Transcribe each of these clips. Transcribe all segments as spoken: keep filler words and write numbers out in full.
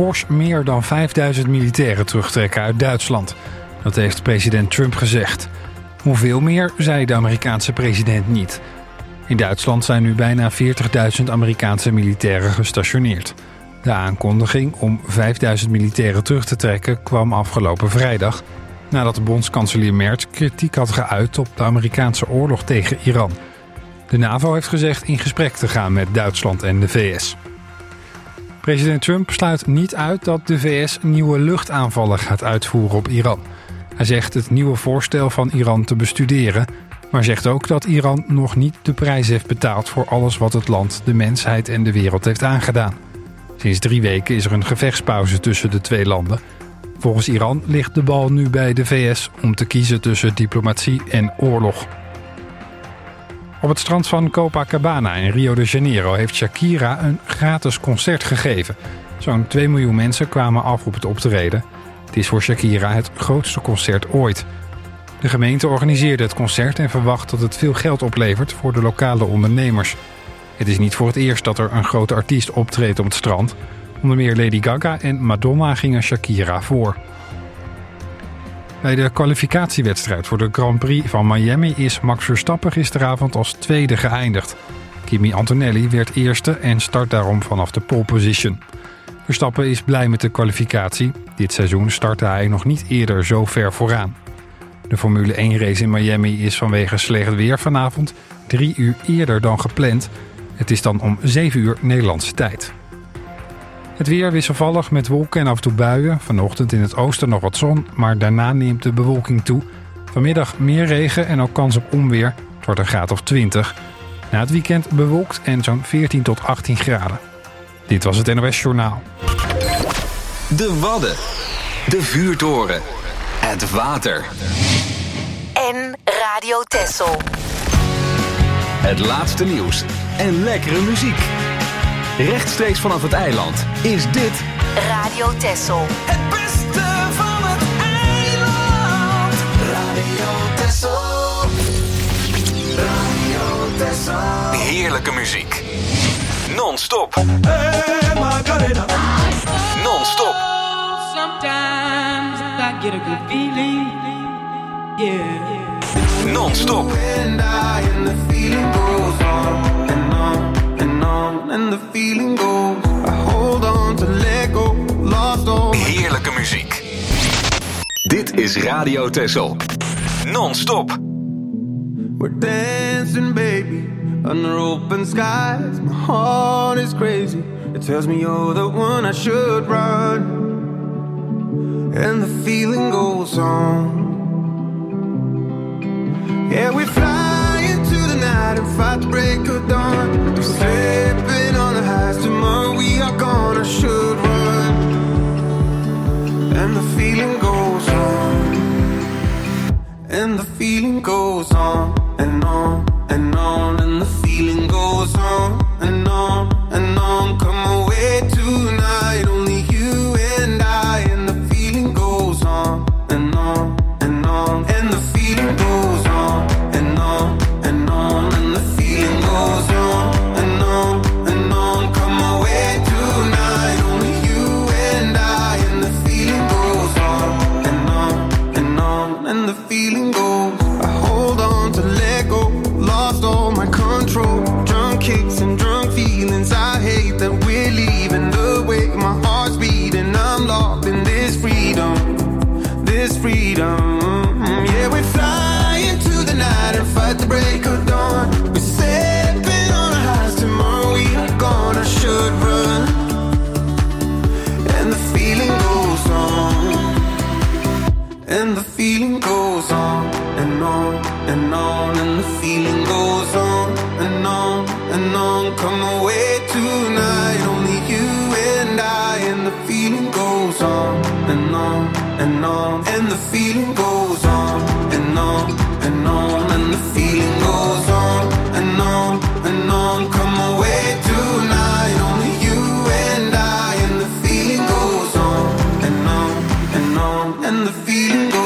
fors meer dan vijfduizend militairen terugtrekken uit Duitsland. Dat heeft president Trump gezegd. Hoeveel meer, zei de Amerikaanse president niet. In Duitsland zijn nu bijna veertigduizend Amerikaanse militairen gestationeerd. De aankondiging om vijfduizend militairen terug te trekken kwam afgelopen vrijdag, nadat de bondskanselier Merz kritiek had geuit op de Amerikaanse oorlog tegen Iran. De NAVO heeft gezegd in gesprek te gaan met Duitsland en de V S. President Trump sluit niet uit dat de V S nieuwe luchtaanvallen gaat uitvoeren op Iran. Hij zegt het nieuwe voorstel van Iran te bestuderen, maar zegt ook dat Iran nog niet de prijs heeft betaald voor alles wat het land, de mensheid en de wereld heeft aangedaan. Sinds drie weken is er een gevechtspauze tussen de twee landen. Volgens Iran ligt de bal nu bij de V S om te kiezen tussen diplomatie en oorlog. Op het strand van Copacabana in Rio de Janeiro heeft Shakira een gratis concert gegeven. Zo'n twee miljoen mensen kwamen af op het optreden. Het is voor Shakira het grootste concert ooit. De gemeente organiseerde het concert en verwacht dat het veel geld oplevert voor de lokale ondernemers. Het is niet voor het eerst dat er een grote artiest optreedt op het strand. Onder meer Lady Gaga en Madonna gingen Shakira voor. Bij de kwalificatiewedstrijd voor de Grand Prix van Miami is Max Verstappen gisteravond als tweede geëindigd. Kimi Antonelli werd eerste en start daarom vanaf de pole position. Verstappen is blij met de kwalificatie. Dit seizoen startte hij nog niet eerder zo ver vooraan. De Formule één race in Miami is vanwege slecht weer vanavond drie uur eerder dan gepland. Het is dan om zeven uur Nederlandse tijd. Het weer wisselvallig met wolken en af en toe buien. Vanochtend in het oosten nog wat zon, maar daarna neemt de bewolking toe. Vanmiddag meer regen en ook kans op onweer. Het wordt een graad of twintig. Na het weekend bewolkt en zo'n veertien tot achttien graden. Dit was het N O S Journaal. De Wadden. De Vuurtoren. Het water. En Radio Texel. Het laatste nieuws en lekkere muziek. Rechtstreeks vanaf het eiland is dit Radio Texel. Het beste van het eiland. Radio Texel. Radio Texel. heerlijke muziek. Non-stop. Hey, Margarita. Non-stop. Sometimes I get a good feeling. Yeah. Non-stop. And I and the feeling goes on and on and on and the feeling goes. I hold on to let go, lost all. Heerlijke muziek. Dit is Radio Texel. Non-stop. We're dancing, baby, under open skies. My heart is crazy. It tells me you're the one I should run. And the feeling goes on. Yeah, we fly into the night and fight the break of dawn. We're slipping on the highs. Tomorrow we are gonna should run. And the feeling goes on. And the feeling goes on and on and on. And the feeling goes on and on and on. Come away tonight, only you and I. And the feeling goes on and on and on. And the feeling goes on and on and on. And the feeling goes on and on and on. Come away tonight, only you and I. And the feeling goes on and on and on. And the feeling goes. I hold on to let go, lost all my control. Drunk kicks and drunk feelings. I hate that we're leaving the way my heart's beating. I'm locked in this freedom, this freedom. Yeah, we fly into the night and fight the break of dawn. We're stepping on our highs. Tomorrow we are gonna should run. And the feeling goes on. And the feeling goes on and on and on. And the feeling goes on and on and on. Come away tonight, only you and I. And the feeling goes on and on and on. And the feeling goes on and on and on. And the feeling goes on and on and on. Come away tonight, only you and I. And the feeling goes on and on and on. And the feeling goes.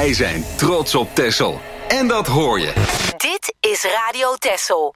Wij zijn trots op Texel. En dat hoor je. Dit is Radio Texel.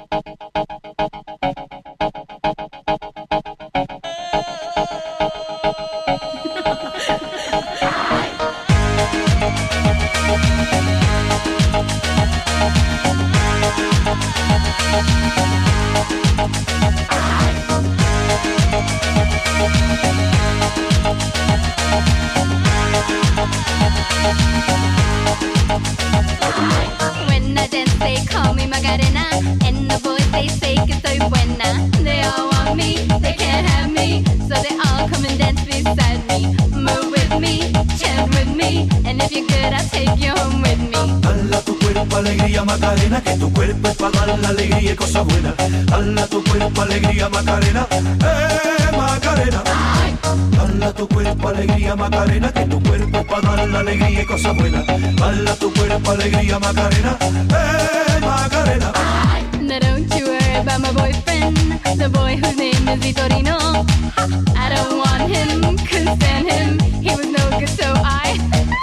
When I dance they call me Macarena, and the boys they say que soy buena. They all want me, they can't have me, so they all come and dance beside me. Move with me, chant with me, and if you're good I'll take you home with me. Dala tu cuerpo alegría Macarena, que tu cuerpo es para dar la alegría y cosas buenas. Dala tu cuerpo alegría Macarena, eh Macarena. Dala tu cuerpo alegría Macarena, que tu cuerpo es para dar la alegría y cosas buenas. Dala tu cuerpo alegría Macarena, eh Macarena. Now don't you worry about my boyfriend, the boy whose name is Vitorino. I don't want him, couldn't stand him, he was no good so I...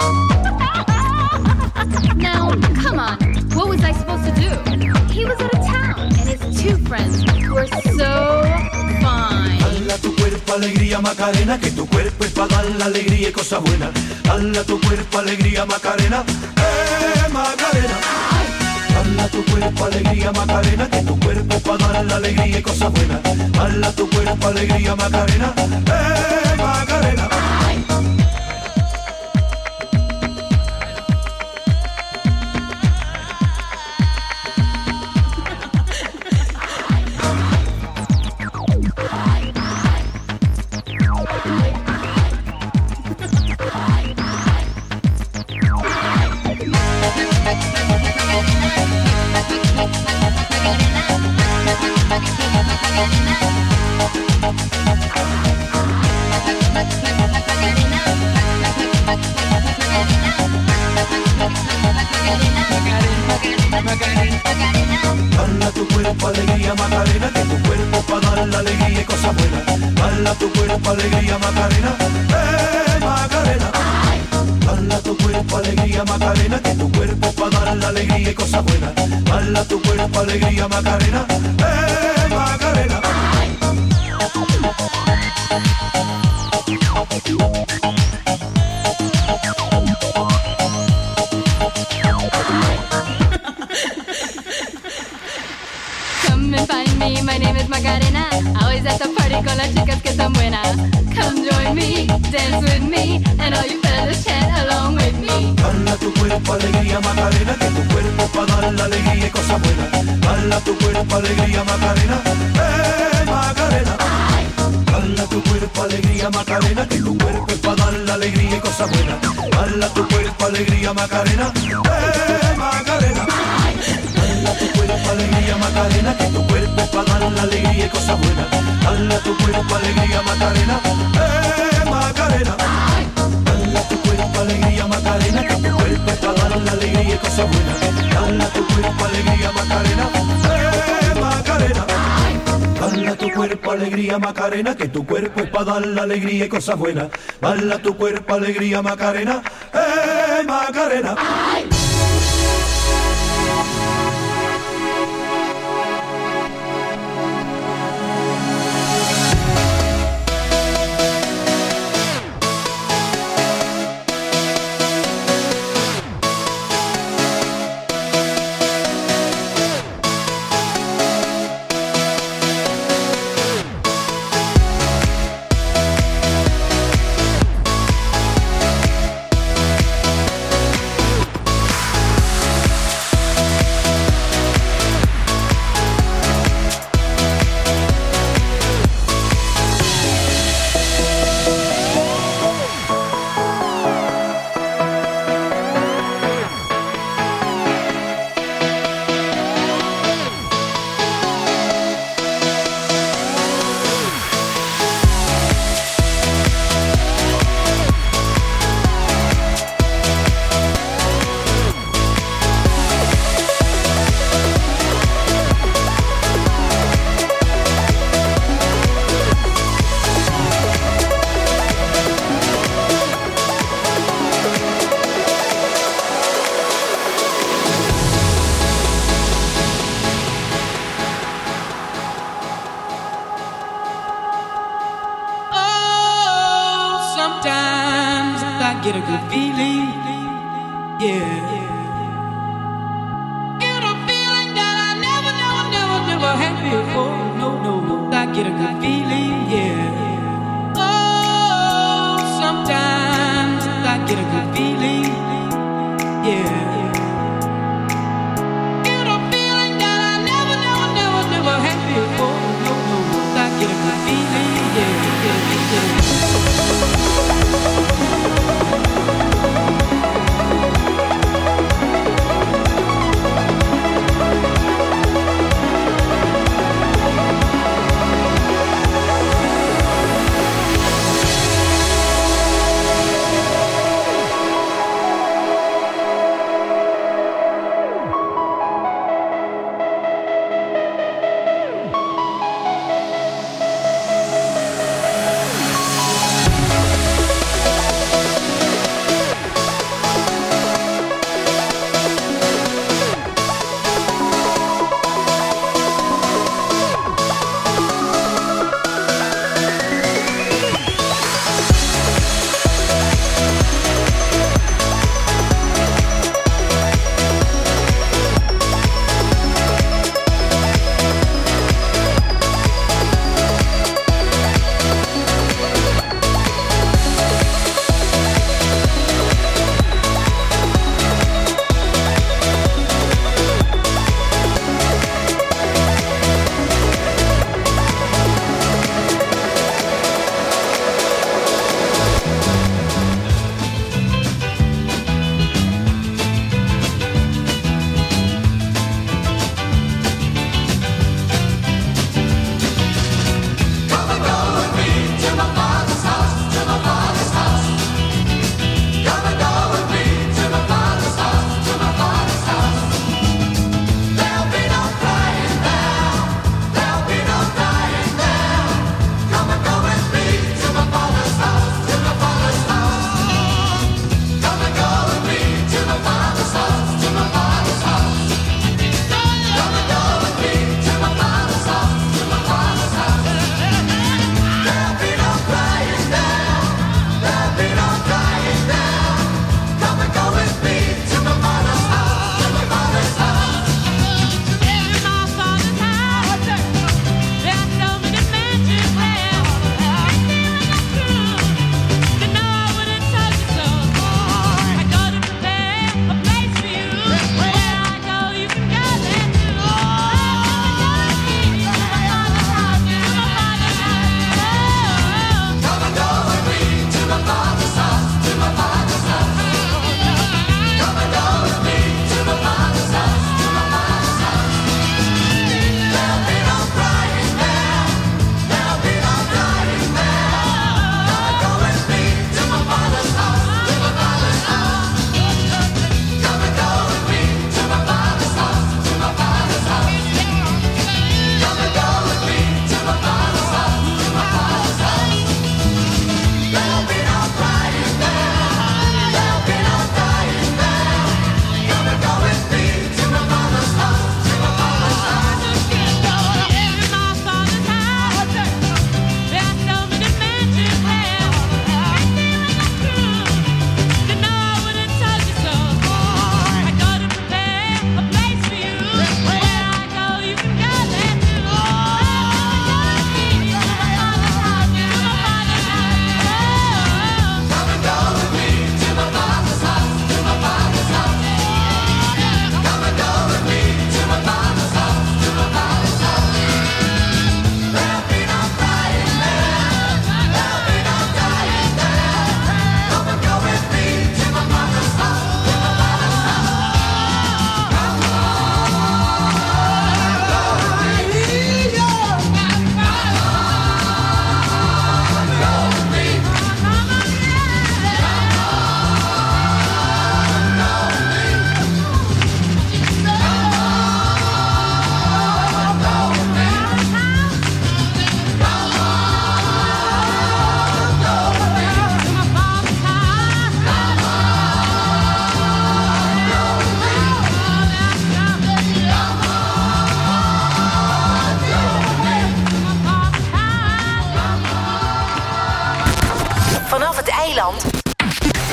Now, come on, what was I supposed to do? He was out of town, and his two friends were so fine. Dala tu cuerpo alegría Macarena, que tu cuerpo es para dar la alegría y cosas buenas. Dala tu cuerpo alegría Macarena, eh Macarena. Dala tu cuerpo alegría Macarena, que tu cuerpo es para dar la alegría y cosas buenas. Dala tu cuerpo alegría Macarena, eh Macarena. Dala tu cuerpo alegría Macarena, que tu cuerpo es para dar la alegría y cosas buenas. Dala tu cuerpo alegría Macarena, eh Macarena. Dala tu cuerpo alegría Macarena, que tu cuerpo es para dar la alegría y cosas buenas. Dala tu cuerpo alegría Macarena, eh Macarena. Come and find me, my name is Macarena. Always at the party con las chicas que son buenas. Come join me, dance with me, and all you fellas chant along with me. Dala tu cuerpo alegría Macarena, que tu cuerpo es para dar la alegría y cosas buenas. Dala tu cuerpo alegría Macarena, eh Macarena. Dala tu cuerpo alegría Macarena, que tu cuerpo es para dar la alegría y cosas buenas. Dala tu cuerpo alegría Macarena, eh Macarena. Dala tu cuerpo alegría Macarena, que tu cuerpo es para dar la alegría y cosas buenas. Dala tu cuerpo alegría Macarena, eh Macarena. Dala tu cuerpo alegría Macarena, que tu cuerpo es para dar la alegría y cosas buenas. Dala tu cuerpo alegría Macarena, eh Macarena. Dala tu cuerpo alegría Macarena, que tu cuerpo es para dar la alegría y cosas buenas. Dala tu cuerpo alegría Macarena, eh Macarena. get a good feeling, yeah. Get a feeling that I never, never, never, never had before. No, no, no, I get a good feeling, yeah. Oh, sometimes I get a good feeling, yeah. Get a feeling that I never, never, never, never had before. No, no, no, I get a good feeling, yeah, yeah, yeah.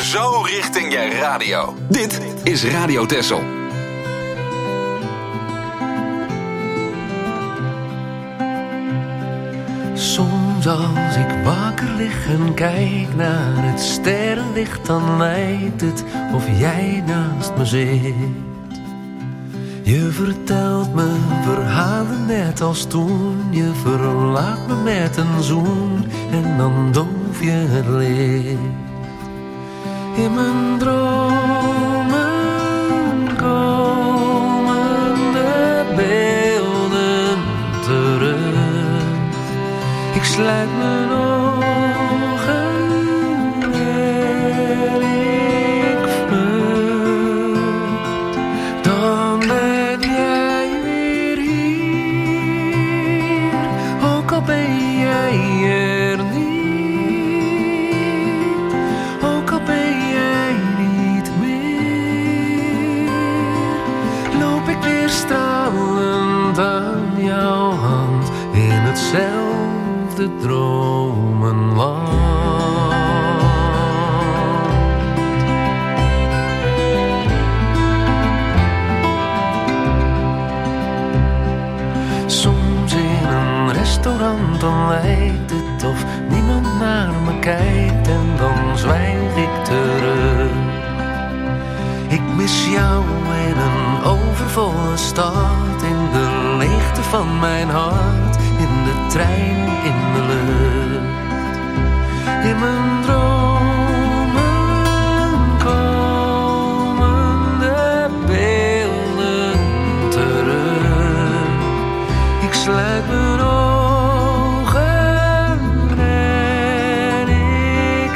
zo richting je radio. Dit is Radio Texel. Soms als ik wakker lig en kijk naar het sterrenlicht, dan lijkt het of jij naast me zit. Je vertelt me verhalen net als toen. Je verlaat me met een zoen en dan doof je het licht. In mijn dromen komen de beelden terug. Ik sluit mijn ogen en ik vlucht. Dan ben jij weer hier, ook al ben jij er niet, ook al ben jij niet meer. Loop ik weer stralend aan jouw hand in hetzelfde dromenland. Soms in een restaurant, dan lijkt het of niemand naar me kijkt en dan zwijg ik terug. Ik mis jou in een overvolle stad, in de leegte van mijn hart, in de trein, in de lucht. In mijn dromen komen de beelden terug. Ik sluit mijn ogen en ik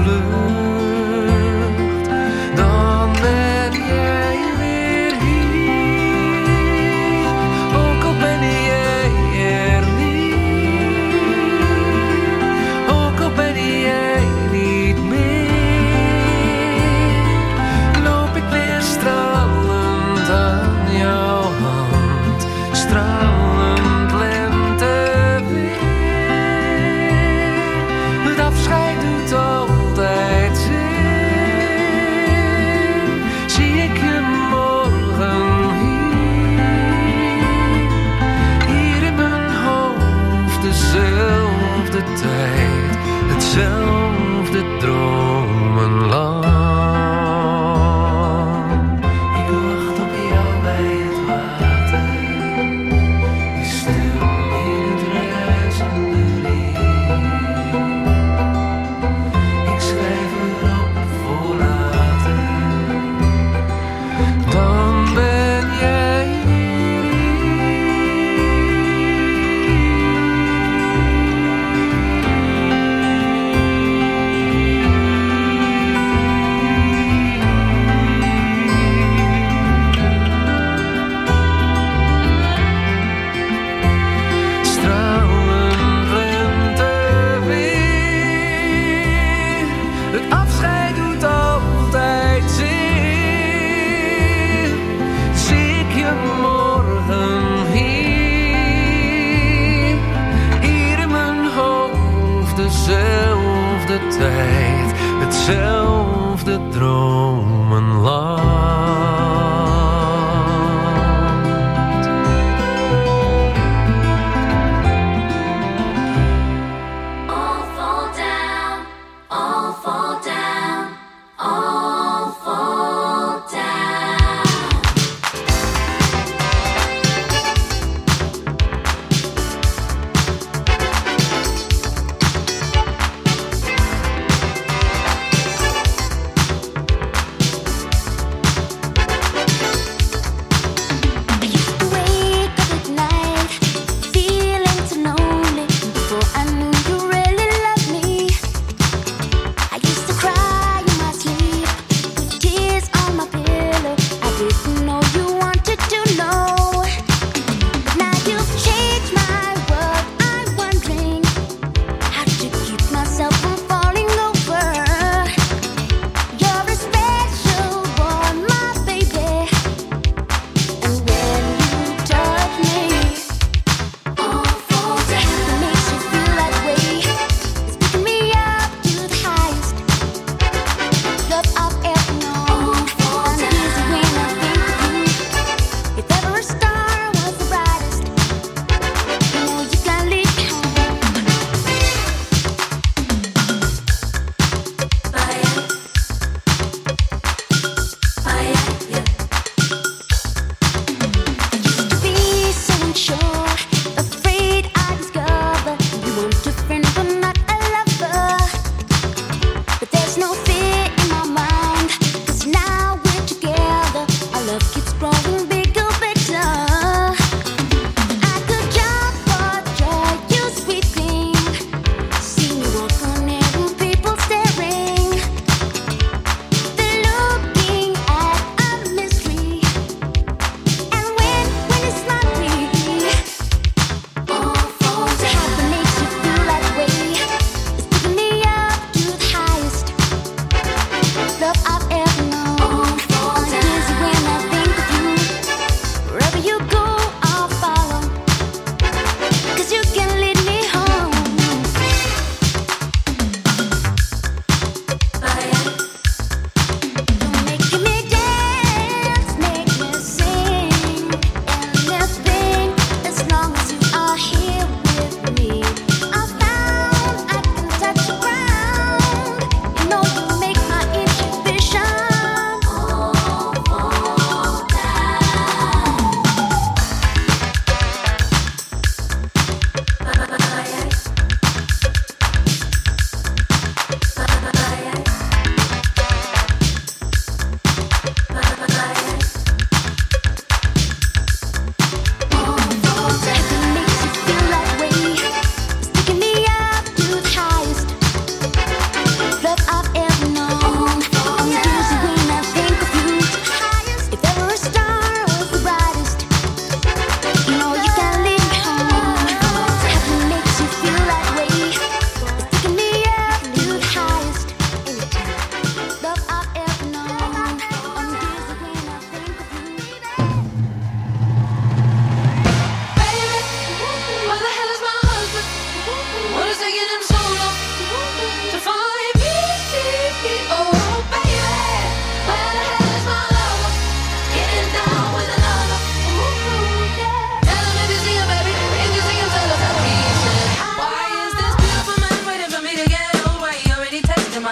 vlucht. Dan ben jij weer hier, ook al ben jij er niet, ook al ben jij niet meer. Loop ik weer stralend aan jouw hand, stralend lenteweer. Het afscheid doet altijd zeer. Zie ik je morgen hier, hier in mijn hoofd, dezelfde tijd, hetzelfde dromenland. Ik wacht op jou bij het water, je stil in het ruisende riet. Ik schrijf erop voor later, dan ben jij weer stralend lenteweer. Het afscheid doet altijd zeer. Zie ik je morgen hier, hier in mijn hoofd, dezelfde tijd, hetzelfde dromenland. All fall down, all fall down, all fall down.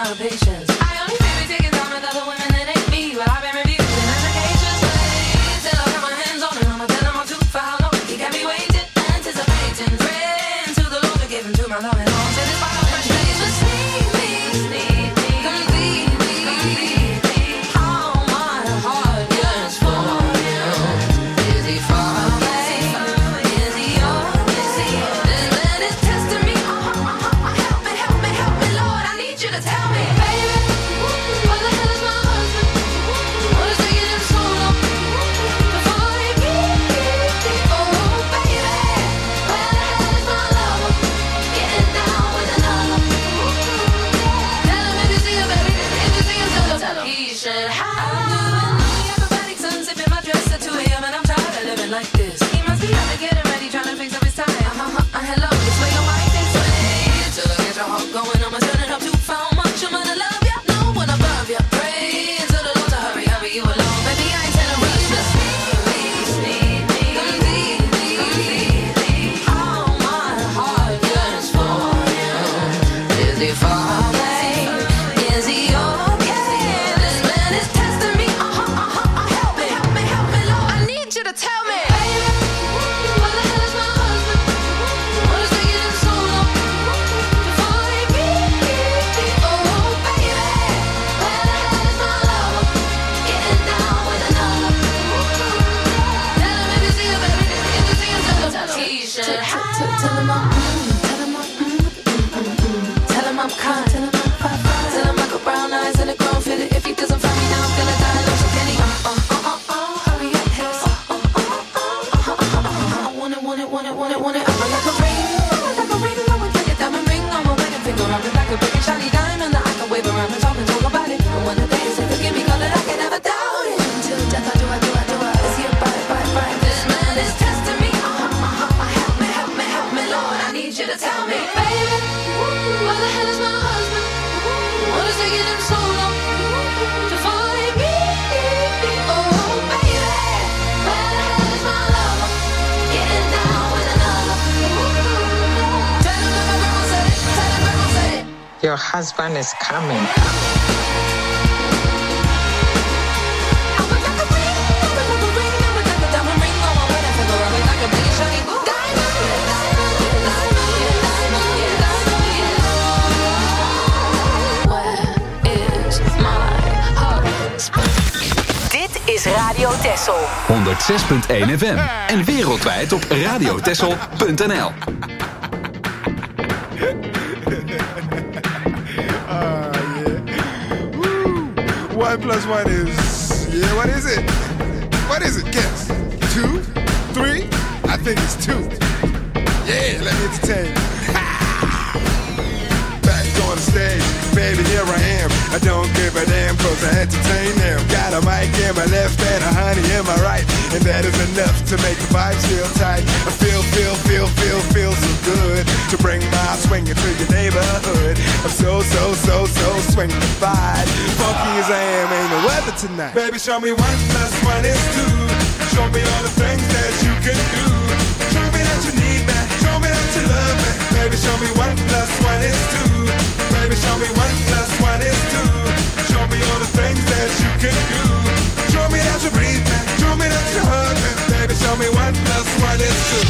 my patience. I only baby taking time with other women that ain't me, but I've been refusing applications. Wait till I got my hands on it, I'ma tell him I'm too for how long he got me waiting, anticipating. Praying to the Lord to give him to my love and all. Till this final fresh days, just sneak me, sneak me, complete me, complete me. How my heart yearns for you. Is he far away? Is he yours? Is he this man is testing me? Uh, uh, uh, uh, help me, help me, help me, Lord. I need you to tell me, baby, where the hell is my husband? What is taking him so long before he meets me? Oh, baby, where the hell is my lover? Getting down with another. Tell him if you see him, baby, if you see him, tell him, tell him he should have. I'm doing the acrobatic sun, sipping my dress at two a.m. and I'm tired of living like this. He must be out to getting ready, trying to fix up his tie. Uh, uh, uh, hello, this way your wife is sway. Till I get your heart going, I'ma turn it up too far. Much I'm gonna love ya, no one above ya. Pray to the Lord to hurry, hurry you along. Baby, I ain't telling rush, just sneak me, sneak me, complete me, complete me. How my heart yearns for you. Is he far away? Is he okay? This man is testing me. Uh, uh, uh, uh, help me, help me, help me, Lord. I need you to tell me, baby, where the hell is my husband? What is taking him so long before he meets me? Oh, baby, where the hell is my lover? Getting down with another. Tell him if you see him, baby, if you see him, tell him, tell him he should have. Tell him I'm, tell him I'm, tell him I'm kind, tell him I'm fine, tell him I got brown eyes and a grown fit. If he doesn't find me now, I'm gonna die. Don't you get it? Uh, uh, uh, uh, uh, hurry up, hiss. Uh, uh, uh, uh, uh, uh, uh, uh, I want it, want it, want it, want it, want it. I'm like a ring, I'm like a ring, I would like a diamond ring on my wedding finger. I'm like a big and shiny diamond that I can wave around and talk and talk about it. And when the day is forgive me, call it, I can never doubt it. Until death, I do, I do, I do, I see it, bye, bye, bye. This man is testing me. Uh, uh, uh, uh, help me, help me, help me, Lord. I need you to tell me, baby, where the hell is my husband? What is taking him so long to find me? Oh, baby, where the hell is my lover? Getting down with another. Tell him that my grandma said it. Tell him grandma said it. Your husband is coming. I would like a ring, I would like a ring, I would like a diamond ring on my wedding finger. I would like a big shiny diamond, diamond, diamond, yeah, diamond, yeah. Where is my husband? Dit is Radio Texel. honderdzes punt één F M. En wereldwijd op radiotexel punt n l. One plus one is, yeah, what is it? What is it? Guess. Two? Three? I think it's two. Yeah, let me entertain you. Back on the stage, baby, here I am. I don't give a damn, cause I entertain them. Got a mic in my left and a honey in my right. And that is enough to make the vibes feel tight. I feel, feel, feel, feel, feel so good to bring my swing into your neighborhood. I'm so, so, so, so swingified. Funky as I am, ain't no weather tonight. Baby, show me one plus one is two. Show me all the things that you can do. Show me that you need me. Show me that you love me. Baby, show me one plus one is two. Baby, show me one plus one is two. Show me all the things that you can do. Show me that you breathe me. Show me that you hug me. Baby, show me one plus one is two.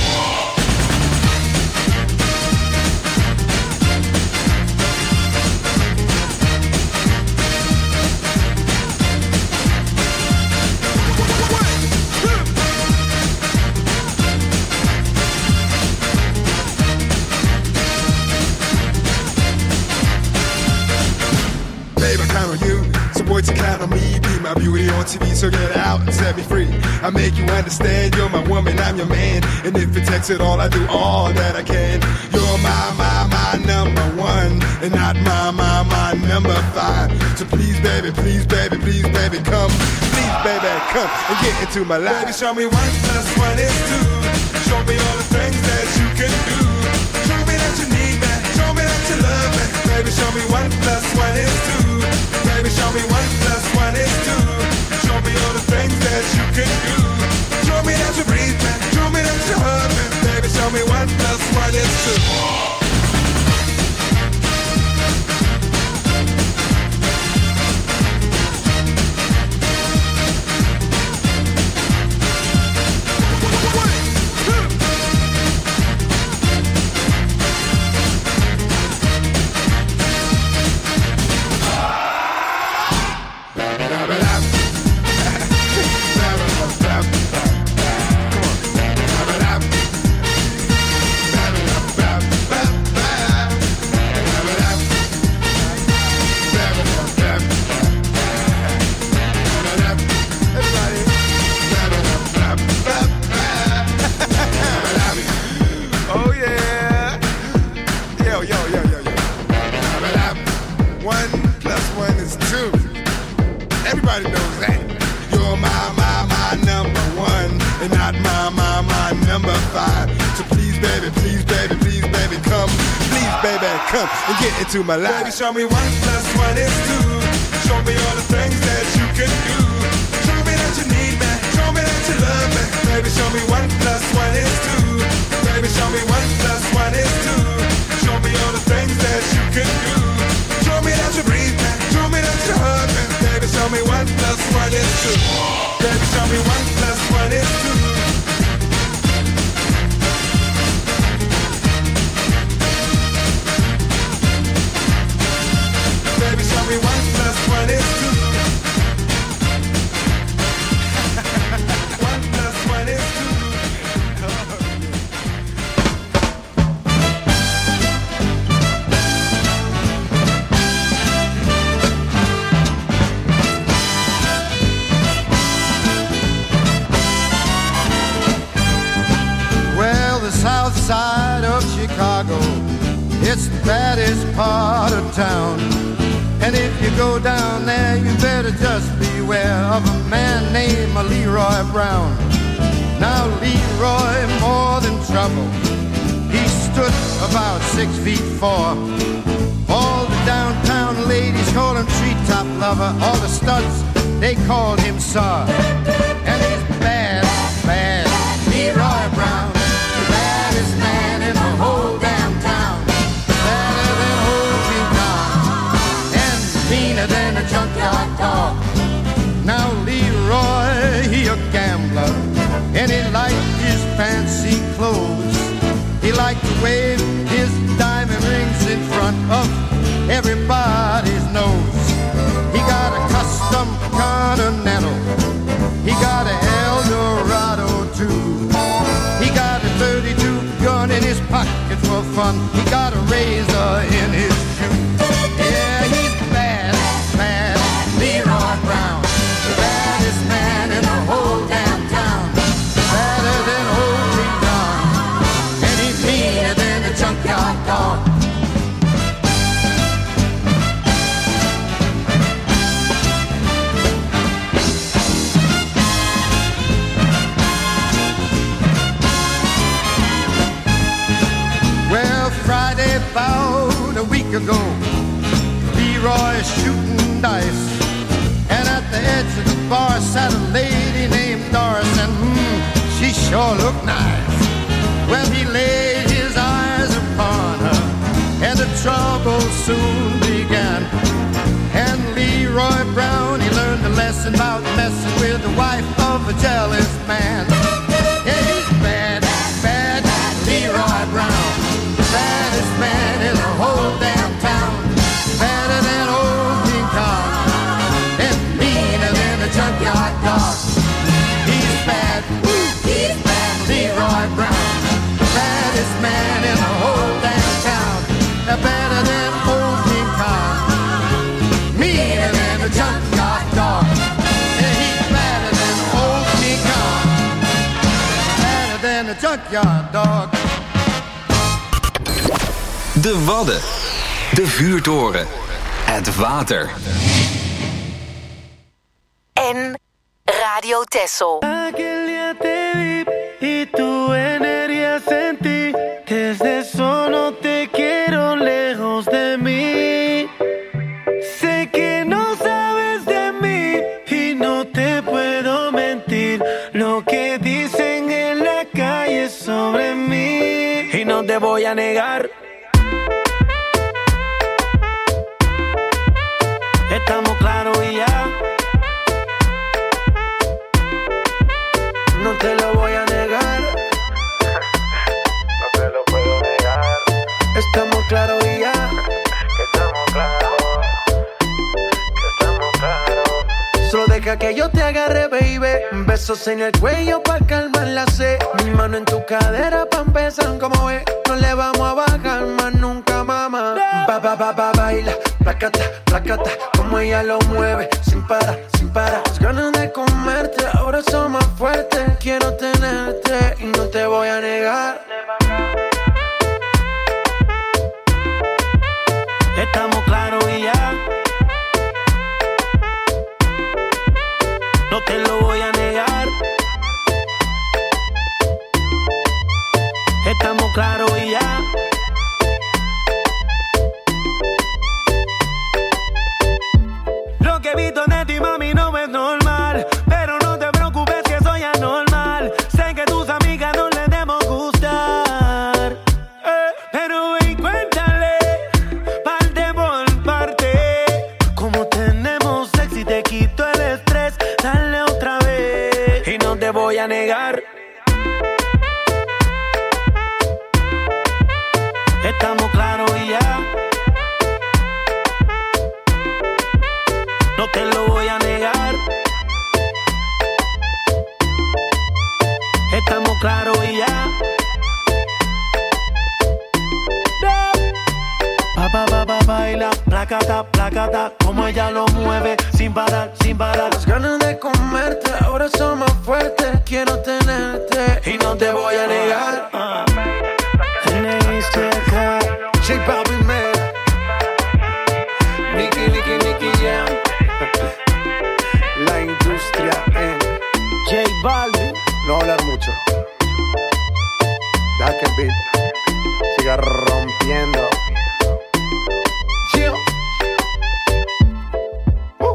Baby, count on you, so boy, to count on me. Be my beauty on T V, so get out and set me free. I make you understand, you're my woman, I'm your man. And if it takes it all, I do all that I can. You're my, my, my number one, and not my, my, my number five. So please, baby, please, baby, please, baby, come. Please, baby, come and get into my life. Baby, show me one plus one is two. Show me all the things that you can do. Show me that you need me. Show me that you love me. Baby, show me one plus one is two. Baby, show me one plus one is two. Show me all the things that you can do. Show me that you breathe me. Show me that you hug me. Baby, show me one plus one is two. one is two. Everybody knows that. You're my, my, my number one, and not my, my, my number five. So please, baby, please, baby, please, baby, come. Please, baby, come and get into my life. Baby, show me one plus one is two. Show me all the things that you can do. Show me that you need me. Show me that you love me. Baby, show me one plus one is two. Baby, show me one plus one is two. Show me all the things that you can do. Show me that you breathe me. Show me that you hug me. Baby, show me one plus one is two. Baby, show me one plus one is two. Baby, show me one plus one is two. One plus one is two. Well, the south side of Chicago, it's the baddest part of town. And if you go down there, you better just beware of a man named Leroy Brown. Now Leroy, more than trouble, he stood about six feet four. All the downtown ladies call him treetop lover. All the studs, they called him Sir. And he's bad, bad, Leroy Brown, the baddest man in the whole damn town. Better than old King Kong, and meaner than a junkyard dog. Now Leroy, he a gambler, and he liked his fancy clothes. He liked to wave his diamond rings in front of everybody's nose. He got a custom Continental, he got an Eldorado too. He got a thirty-two gun in his pocket for fun. He got a razor in his shoe. Yeah, he's bad, bad, Leroy Brown, the baddest man in the whole damn town. Better than old King Kong, and he's meaner than a junkyard dog. Friday, about a week ago, Leroy shooting dice, and at the edge of the bar sat a lady named Doris, and hmm, she sure looked nice. Well, he laid his eyes upon her, and the trouble soon began. And Leroy Brown, he learned a lesson about messing with the wife of a jealous man. Yeah, he's bad, bad, Leroy Brown, baddest man in the whole damn town. Better than old King Kong, and meaner than a junkyard dog. He's bad, woo, he's bad, Leroy Brown, baddest man in the whole damn town. Better than old King Kong, meaner than a junkyard dog. And he's better than old King Kong, better than a junkyard dog. De Wadden, de vuurtoren, het water. En Radio Texel. Aquel día te vi y tu energía sentí. Desde eso no te quiero lejos de mí. Sé que no sabes de mí y no te puedo mentir. Lo que dicen en la calle sobre mí. Y no te voy a negar. Estamos claros y ya. No te lo voy a negar. No te lo puedo negar. Estamos claros y ya. Que estamos claros. Que estamos claros. Solo deja que yo te agarre, baby. Besos en el cuello pa' calmar la sed. Mi mano en tu cadera pa' empezar como es. No le vamos a bajar más nunca, mamá. Ba, ba, ba, ba, baila. Placata, placata. Como ella lo mueve. Sin parar, sin parar. Las ganas de comerte ahora son más fuertes. Quiero tenerte y no te voy a negar. Estamos claros y ya. a negar. Estamos claros y ya. No te lo voy a negar. Estamos claros y ya. Pa, pa, pa, pa, baila, placata, placata, como ella lo mueve, sin parar, sin parar. Las ganas de comerte, ahora son más fuertes. Quiero tenerte y no te voy a negar. Uh. J Balvin, man. Nicky, Nicky, Nicky, yeah. La industria en J Balvin. No hablar mucho. Deja que el beat siga rompiendo. Chill. Uh.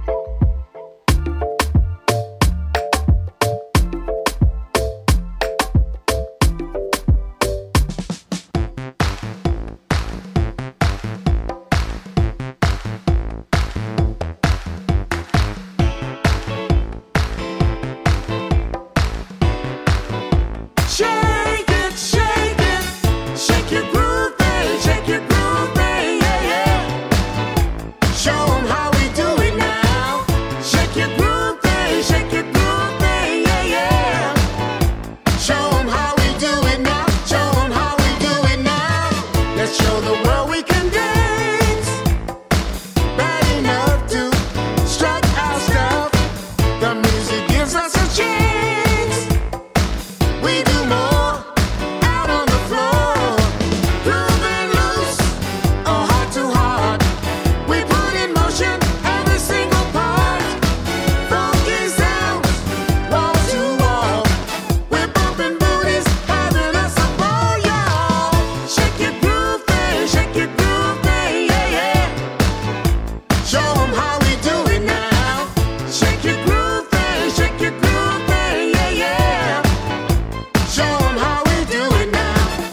Shake it, shake it, shake your groove, babe, shake your groove, babe, yeah, yeah. Show 'em how we do it now. Shake your groove, babe, shake your groove, babe, yeah, yeah. Show 'em how we do it now. Show 'em how we do it now. Let's show the world we can dance. Bad enough to strut our stuff. The music gives us a chance. We do more out on the floor, grooving loose, or heart to heart. We put in motion every single part. Funky sounds, wall to wall. We're bumping booties, having us a ball, y'all. Shake your groove, babe, shake your groove, babe, yeah, yeah. Show 'em how we do it now. Shake your groove, babe, shake your groove, babe, yeah, yeah. Show 'em how we do it now.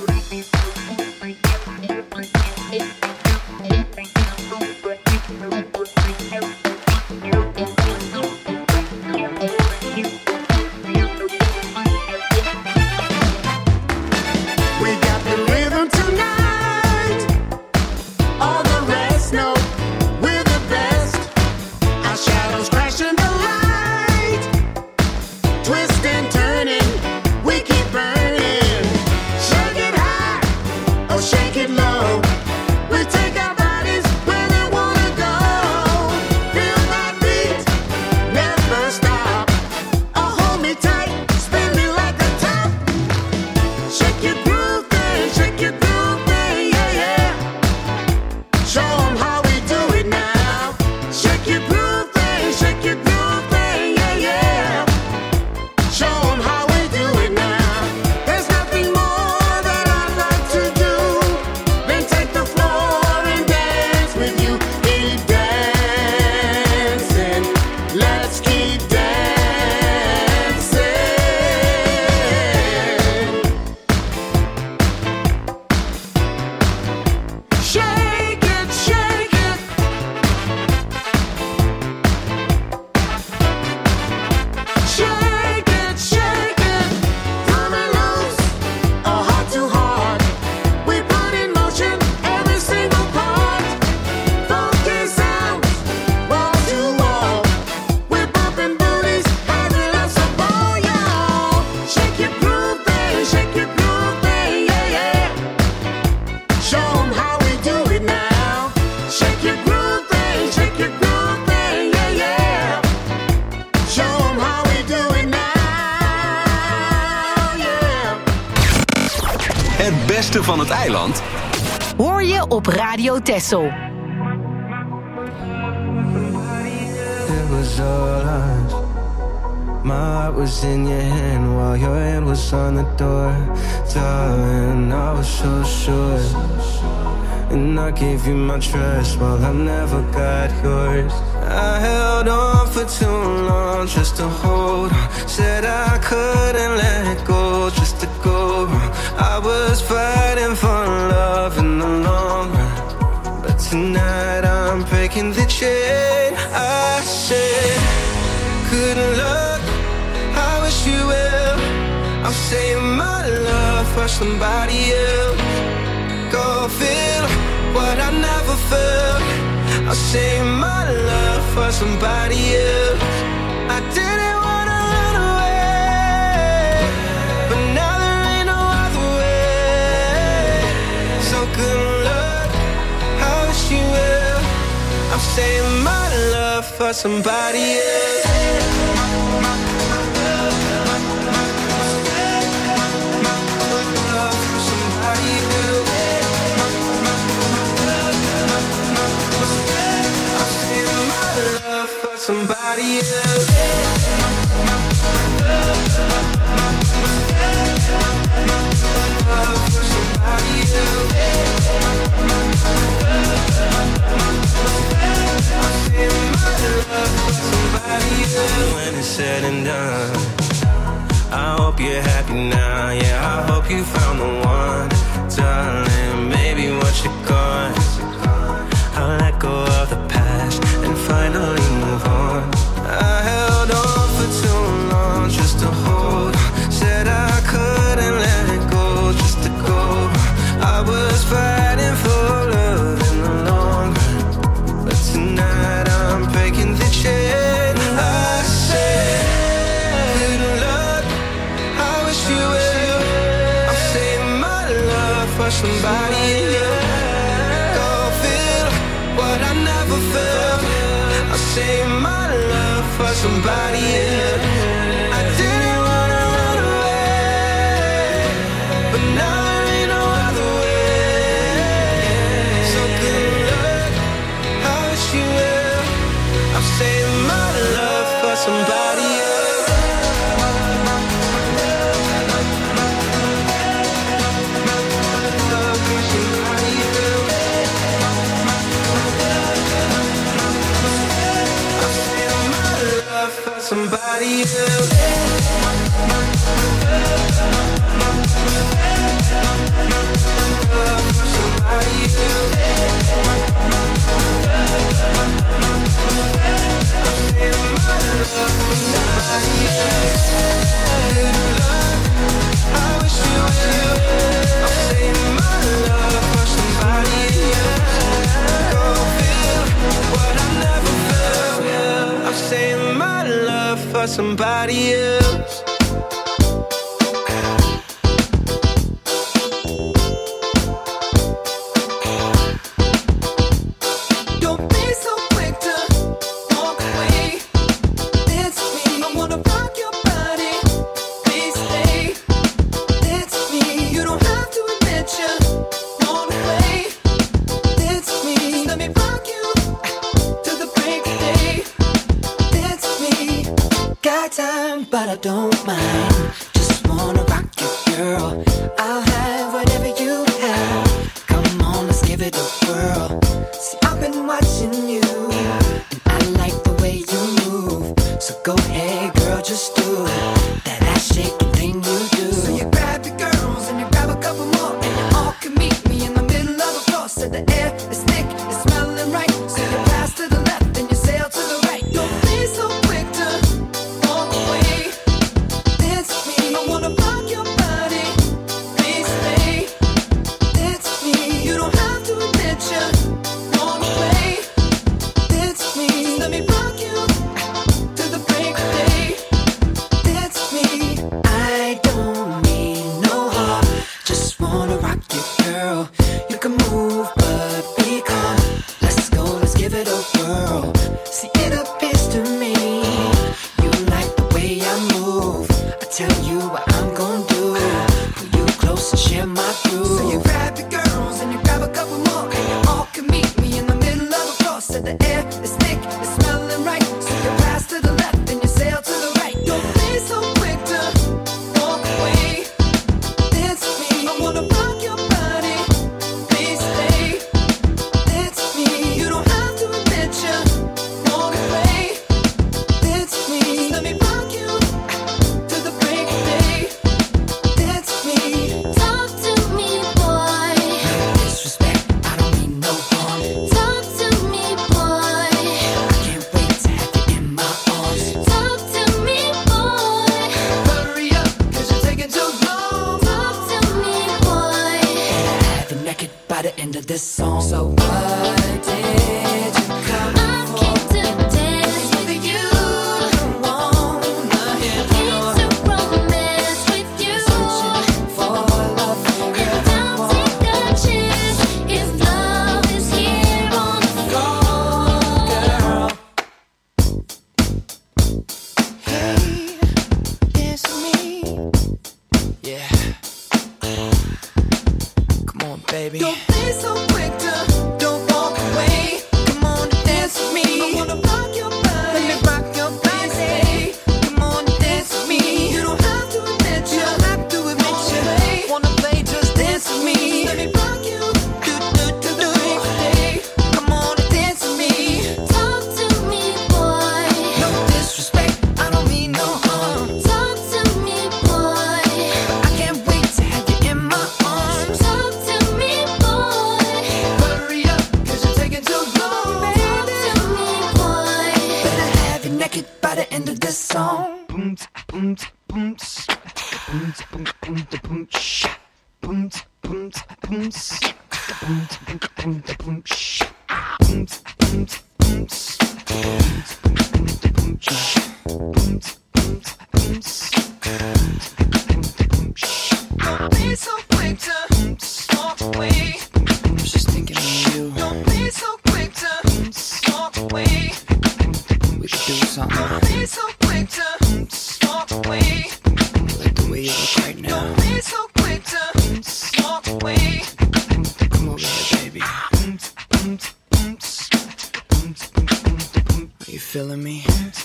We got the rhythm tonight. All the rest know we're the best. Our shadows crashing the light. Twisting, turning, we keep burning. Shake it high, or shake it low. We take our bodies where they wanna go. Feel that beat, never stop. Oh, hold me tight, spin me like a top. Shake your groove, babe, shake your groove, babe, yeah, yeah. Show 'em how we do it now. Shake your groove, babe, shake your groove, babe, yeah, yeah. Show 'em how we do it now. There's nothing more that I'd like to do than take the floor and dance with you. Keep dancing, let's keep dancing. Shake it, shake it. Shake it, shake it. Coming loose, or heart to heart. We put in motion every single part. Funky sounds, wall to wall. We're bumping booties, having us a ball, y'all. Shake your groove, babe, shake your groove, babe, yeah, yeah. Show 'em how we do it now. Shake your groove, babe, shake your groove, babe, yeah, yeah. Show 'em how we do it now, yeah. Het beste van het eiland Hoor je op Radio Texel. It was all ours. My heart was in your hand while your hand was on the door. Darling, I was so sure. And I gave you my trust while I never got yours. I held on for too long just to hold on. Said I couldn't let it go just to go wrong. I was fighting for love in the long run. But tonight I'm breaking the chain. I said, good luck, I wish you well. save my love for somebody else. Go feel what I never felt. I'll save my love for somebody else. I didn't wanna run away, but now there ain't no other way. So good luck, I wish you will. I'm saving my love for somebody else. Somebody else. When it's said and done, I hope you're happy now. Yeah, I hope you found the one, darling. Maybe once you're gone, I'll let go of the past and finally move on. I held on for too long just to hold on. Said I couldn't let it go just to go. I was fighting for love in the long run, but tonight I'm breaking the chain. I said, good luck, I wish you will. I'm saving my love for somebody else. Go feel what I never felt. I'll save my love for somebody else. I didn't wanna run away, but now there ain't no other way. So good luck, I wish you will. I'm saving my love for somebody else. Somebody else. For somebody else. Don't be so quick to walk away. It's me. I wanna rock your body. Please stay. It's me. You don't have to admit you want away. It's me. Let me rock you to the break of day. It's me. Got time, but I don't mind. Just wanna rock you, girl. I'll have whatever you have. Come on, let's give it a whirl. See, I've been watching you, and I like the way you move. So go ahead, girl, just do that ass shaking thing you do. So you grab your girls and you grab a couple more, and you all can meet me in the middle of the floor. So the air is thick, it's smelling right. So you pass to the left and you sail to the right. Don't be so quick to walk away. It's me. I wanna rock your body. Please stay. It's me. You don't have to admit you want away. It's me. Let me rock you to the break of day. It's me. I don't need no heart. Just wanna rock you, girl. You can move, but be calm. Let's go, let's give it a whirl. See, it appears to me you like the way I move. I tell you what I'm gonna do. Pull you close and share my groove. So you grab your girls and you grab a couple more, and you all can meet me in the middle of the floor. So the air is thick, it's smelling right. So you pass to the left and you sail to the right. Don't be so quick to walk away. It's me. I wanna rock your body. Please stay. It's me. You don't have to admit you like it by the end of this song. Boom, boom, boom, boom, boom, boom, boom, sha. Boom, boom, boom, boom, boom, boom, boom, sha. Boom, boom, boom, boom, boom, sha. Boom, boom, boom, boom, sha. Don't be so quick to walk away. I was just thinking of you. Don't be so quick to walk away. We could do something. Don't be so quick to walk away. Like the way you look right now. Don't be so quick to walk away. Come over here, baby. Are you feeling me?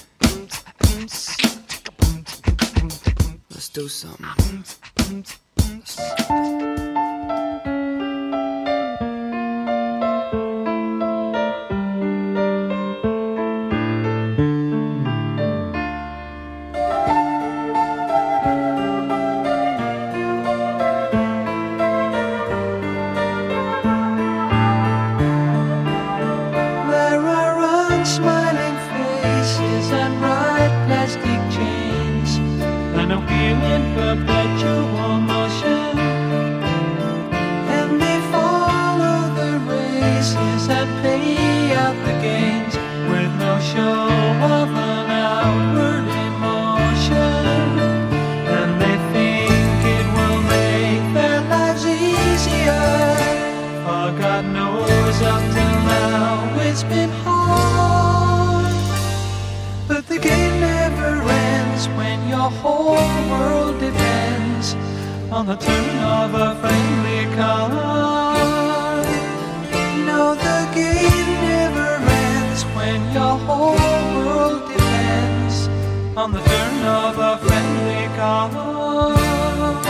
Let's do something. Let's make it. There are unsmiling faces and bright plastic chains, and a feeling perpetual motion. And they follow the races and pay out the gains with no show of an outward emotion. And they think it will make their lives easier. For God knows up till now it's been hard. But the game never ends when your whole world depends on the turn of a friendly card. No, the game never ends when your whole world depends on the turn of a friendly card.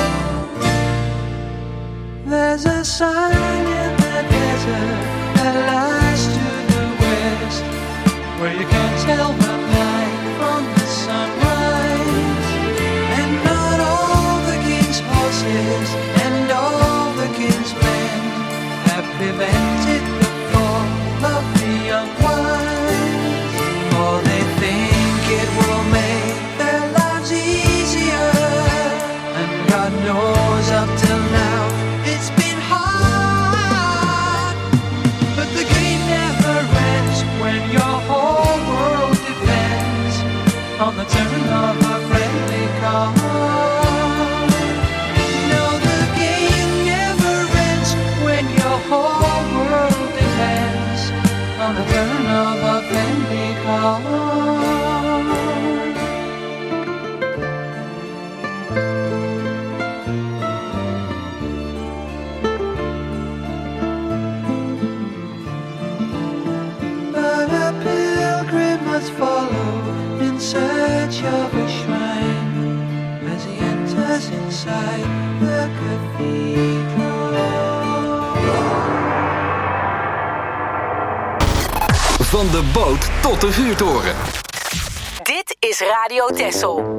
There's a sign in the desert that lies to the west, where you can't tell the night from the sunrise. And not all the king's horses and all the king's men have prevented the fall of the young ones. For they think it will make their lives easier. And God knows up till now it's been hard. But the game never ends when your whole world depends on the turn of a friendly card. No, the game never ends when your whole world depends on the turn of a friendly card. But a pilgrim must follow in search of a shrine as he enters inside the cathedral. Van de boot tot de vuurtoren. Dit is Radio Texel.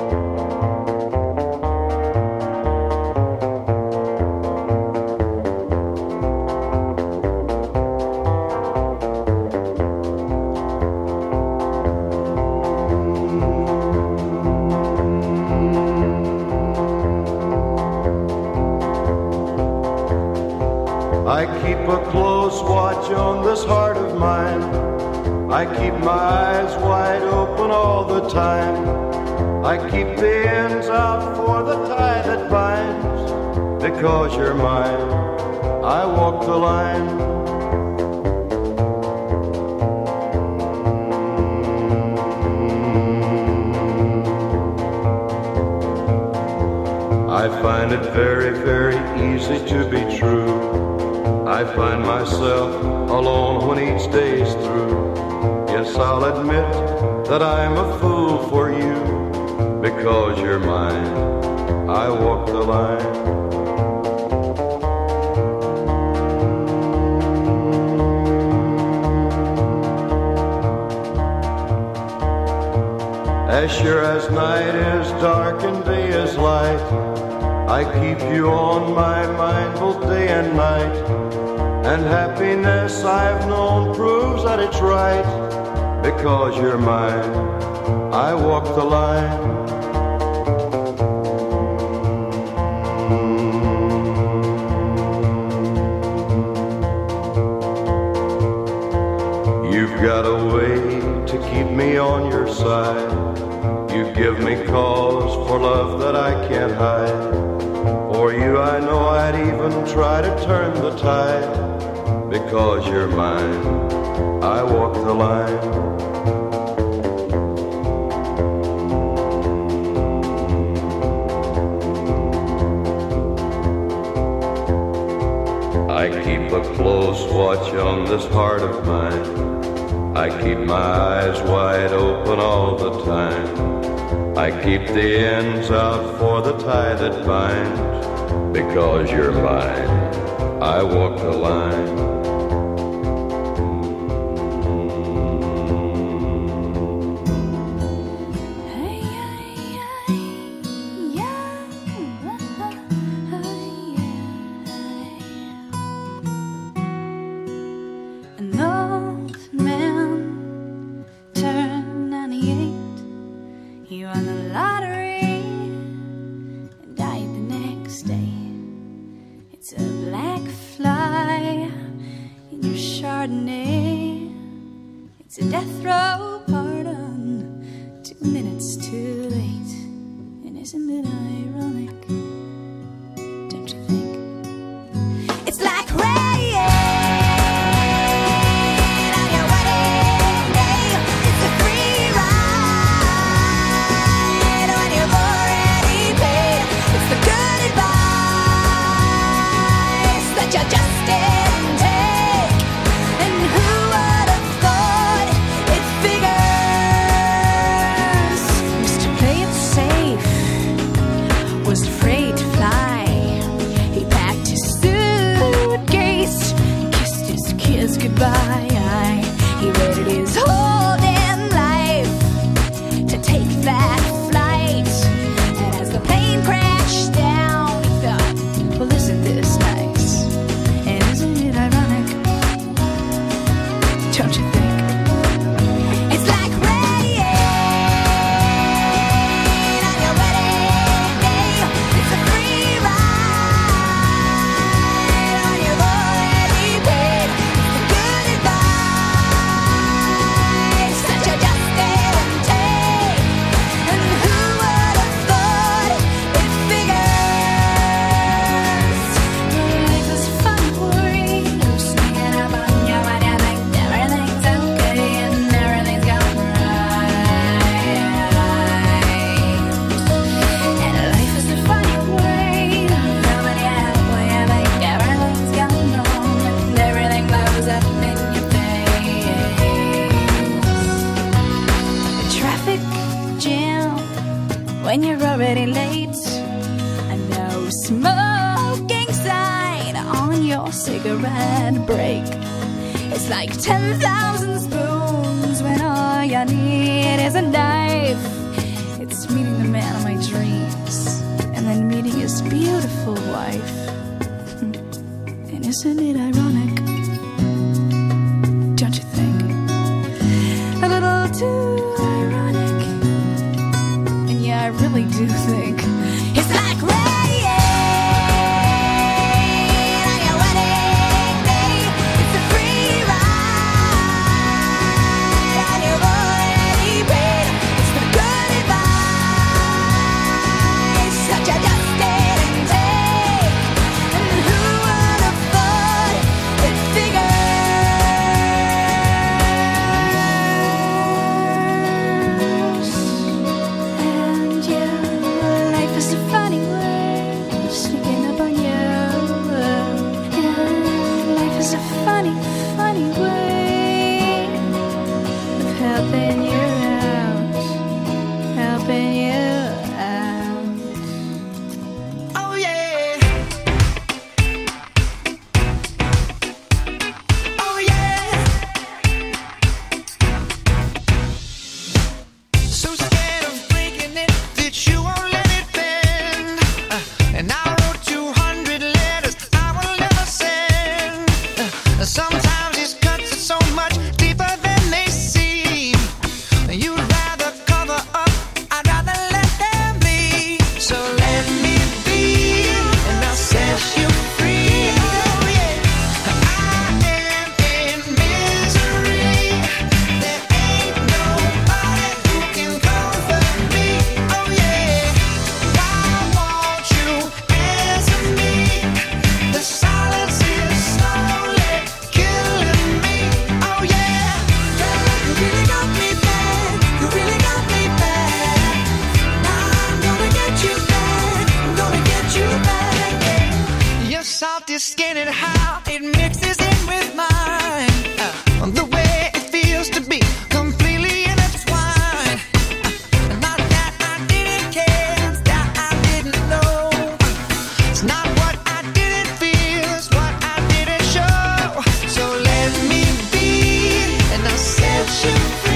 I keep a close watch on this heart of mine. I keep my eyes wide open all the time. I keep the ends out for the tie that binds. Because you're mine, I walk the line. I find it very, very easy to be true. I find myself alone when each day's through. Yes, I'll admit that I'm a fool for you. Because you're mine, I walk the line. As sure as night is dark and day is light, I keep you on my mind both day and night. And happiness I've known proves that it's right. because you're mine. I walk the line. You've got a way to keep me on your side. You give me cause for love that I can't hide. For you I know I'd even try to turn the tide. Because you're mine, I walk the line. I keep a close watch on this heart of mine. I keep my eyes wide open all the time. I keep the ends out for the tie that binds. Because you're mine, I walk the line. when you're already late. A no smoking sign on your cigarette break. It's like ten thousand spoons when all you need is a knife. It's meeting the man of my dreams and then meeting his beautiful wife. And isn't it ironic? Don't you think? A little too ironic. And yeah, I really do think it's like rain. Funny word. skin and how it mixes in with mine. Uh, the way it feels to be completely intertwined. Uh, not that I didn't care, it's that I didn't know. It's not what I didn't feel, it's what I didn't show. So let me be, and I'll set you free.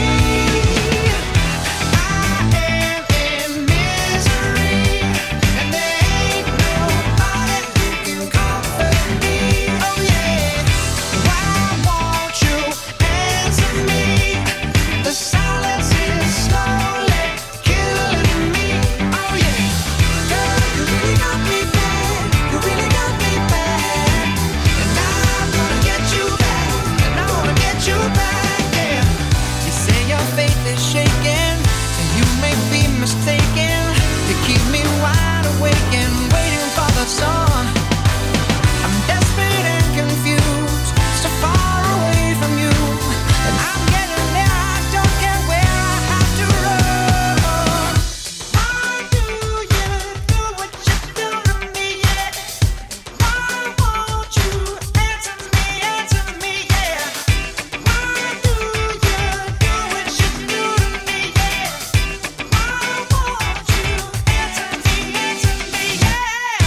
Song. I'm desperate and confused, so far away from you, and I'm getting there. I don't care where I have to run. Why do you do what you do to me? Yeah. Why won't you answer me? Answer me, yeah. Why do you do what you do to me? Yeah. Why won't you answer me? Answer me, yeah.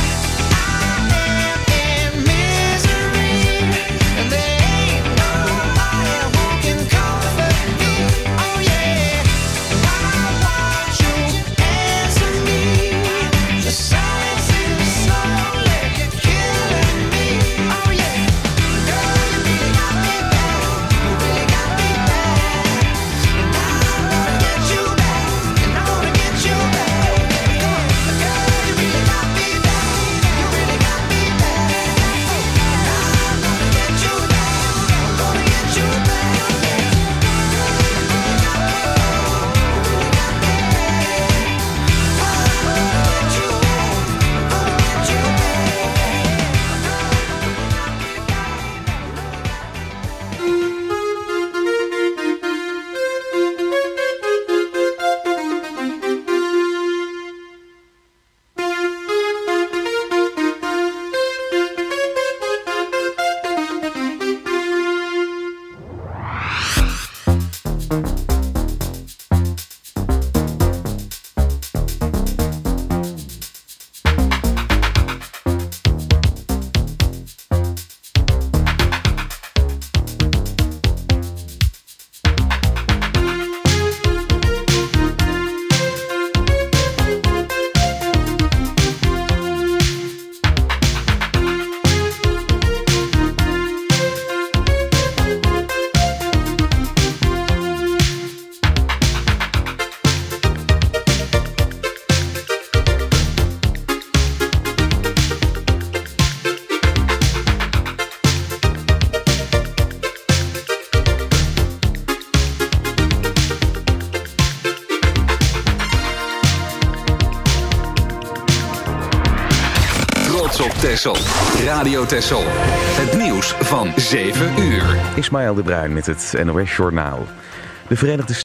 Op Texel. Radio Texel. Het nieuws van zeven uur. Ismaël de Bruin met het N O S Journaal. De Verenigde